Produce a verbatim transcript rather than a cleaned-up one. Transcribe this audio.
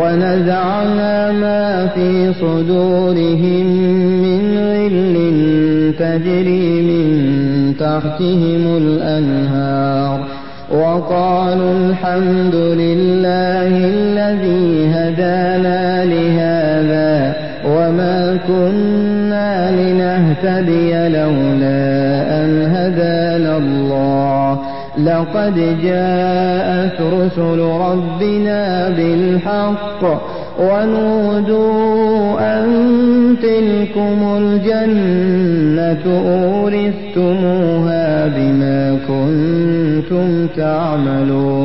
ونزعنا ما في صدورهم من غل تجري من تحتهم الأنهار وقالوا الحمد لله الذي هدانا لهذا وما كنا لنهتدي لولا أن هدانا الله لقد جاءت رسل ربنا بالحق ونودوا أن تلكم الجنة أورثتموها بما كنتم تعملون